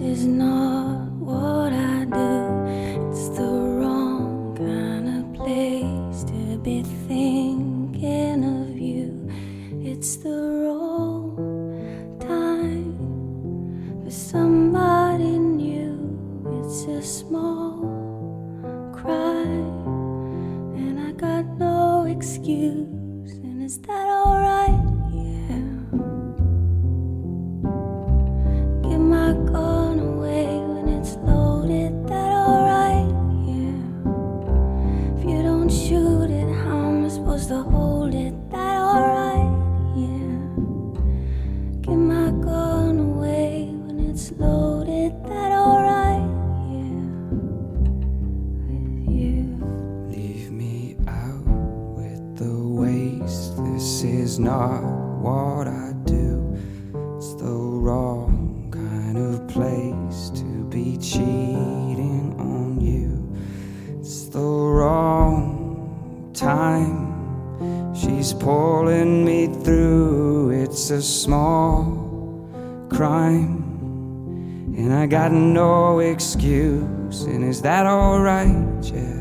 is not what I do. It's the wrong kind of place to be thinking of you. It's the wrong time for somebody new. It's a small crime, and I got no excuse. And is that alright? Yeah. Give my gun away when it's loaded. That alright? Yeah. If you don't shoot it, how am I supposed to hold it? That alright? Yeah. Give my gun away when it's loaded. That alright? Yeah. With you. Leave me out with the waste. This is not what I do. It's the wrong kind of place to be cheating on you. It's the wrong time. She's pulling me through. It's a small crime, and I got no excuse. And is that alright? Yeah.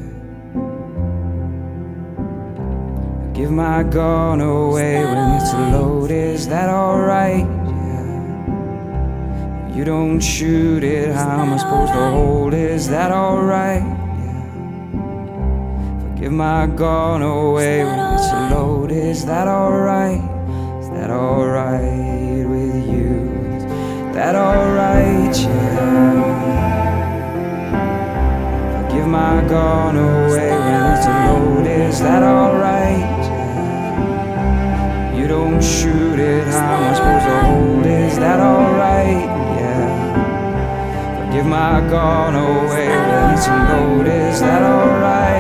Give my gun away when it's loaded. Is that alright? Yeah. You don't shoot it, how am I supposed to hold it? Is that alright? Yeah. Give my gun away when it's loaded. Is that alright? Is that alright with you? Is that alright? Yeah. Give my gun away when it's loaded. Is that alright? You don't shoot it, how am I supposed to hold it? Is that alright? Yeah. Give my gun away when it's loaded. Is that alright?